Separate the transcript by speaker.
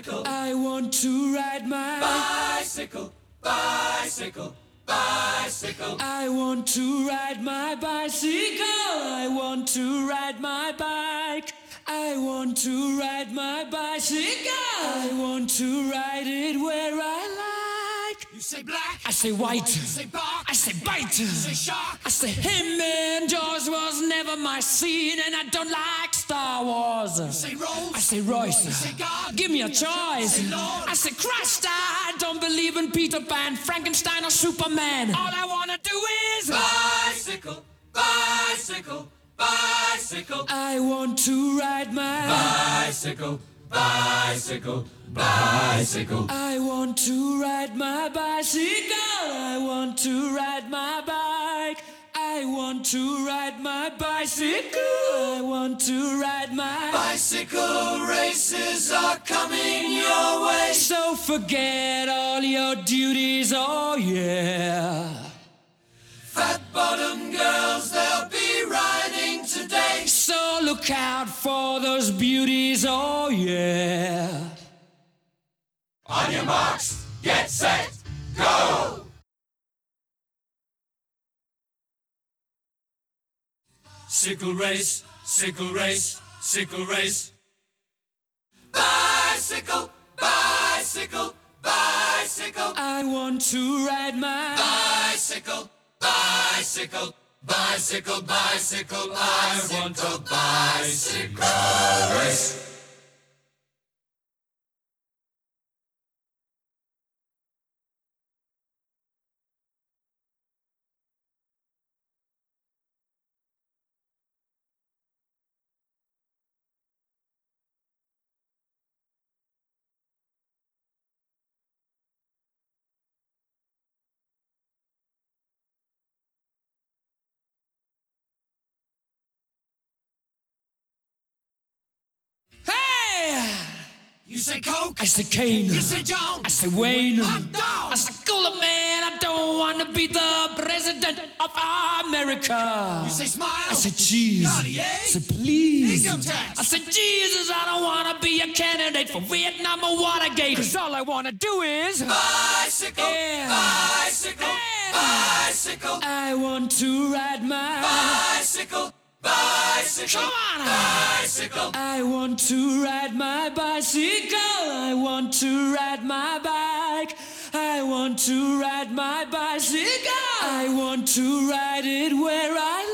Speaker 1: bicycle. I want to ride my bicycle, bicycle, bicycle. I want to ride my bicycle. I want to ride my bike. I want to ride my bicycle. I want to ride it where I like.
Speaker 2: You say black,
Speaker 1: I say white.
Speaker 2: you say bark,
Speaker 1: I say bite.
Speaker 2: you say shark.
Speaker 1: I say, hey man, Jaws was never my scene, and I don't like Star Wars.
Speaker 2: You say Rose,
Speaker 1: I say Royce.
Speaker 2: you say God,
Speaker 1: Give me a choice.
Speaker 2: say Lord.
Speaker 1: I say Christ, I don't believe in Peter Pan, Frankenstein, or Superman. All I wanna do is
Speaker 2: bicycle, bicycle, bicycle.
Speaker 1: I want to ride my
Speaker 2: Bicycle, bicycle, bicycle.
Speaker 1: I want to ride my bicycle. I want to ride my bike. I want to ride my bicycle. I want to ride my
Speaker 2: Bicycle races are coming your way.
Speaker 1: So forget all your duties, oh yeah.
Speaker 2: Fat bottom girls, they'll be riding today.
Speaker 1: So look out for those beauties, oh yeah.
Speaker 2: On your marks, get set, go! Sickle race, sickle race, sickle race. Bicycle, bicycle, bicycle.
Speaker 1: I want to ride my
Speaker 2: Bicycle, bicycle, bicycle, bicycle. I want a bicycle race. You say Coke,
Speaker 1: I say Kane.
Speaker 2: you say John,
Speaker 1: I say Wayne.
Speaker 2: hot dog.
Speaker 1: I say cooler man. I don't want to be the president of America.
Speaker 2: You say smile,
Speaker 1: I say cheese.
Speaker 2: Cartier.
Speaker 1: I say please.
Speaker 2: Income tax.
Speaker 1: I say Jesus. I don't want to be a candidate for Vietnam or Watergate. 'Cause all I want to do is
Speaker 2: Bicycle,
Speaker 1: Yeah.
Speaker 2: bicycle,
Speaker 1: Yeah.
Speaker 2: bicycle.
Speaker 1: I want to ride my
Speaker 2: Bicycle, bicycle,
Speaker 1: Come on.
Speaker 2: bicycle.
Speaker 1: I want to ride my bicycle. I want to ride my bike. I want to ride my bicycle. I want to ride it where I